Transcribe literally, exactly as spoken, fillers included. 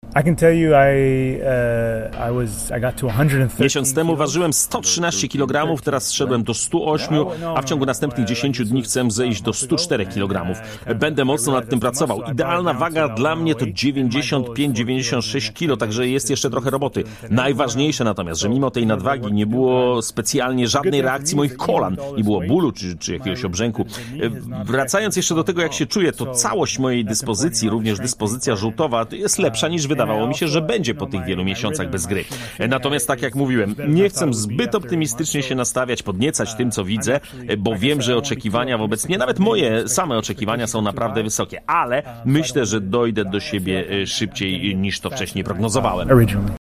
Miesiąc temu ważyłem sto trzynaście kilogramów, teraz zszedłem do stu ośmiu, a w ciągu następnych dziesięciu dni chcę zejść do stu czterech kilogramów. Będę mocno nad tym pracował. Idealna waga dla mnie to dziewięćdziesiąt pięć dziewięćdziesiąt sześć kilo, także jest jeszcze trochę roboty. Najważniejsze natomiast, że mimo tej nadwagi nie było specjalnie żadnej reakcji moich kolan, nie było bólu czy, czy jakiegoś obrzęku. Wracając jeszcze do tego, jak się czuję, to całość mojej dyspozycji, również dyspozycja żółtowa, jest lepsza niż wydawało mi się, że będzie po tych wielu miesiącach bez gry. Natomiast tak jak mówiłem, nie chcę zbyt optymistycznie się nastawiać, podniecać tym, co widzę, bo wiem, że oczekiwania wobec mnie, nawet moje same oczekiwania są naprawdę wysokie, ale myślę, że dojdę do siebie szybciej niż to wcześniej prognozowałem.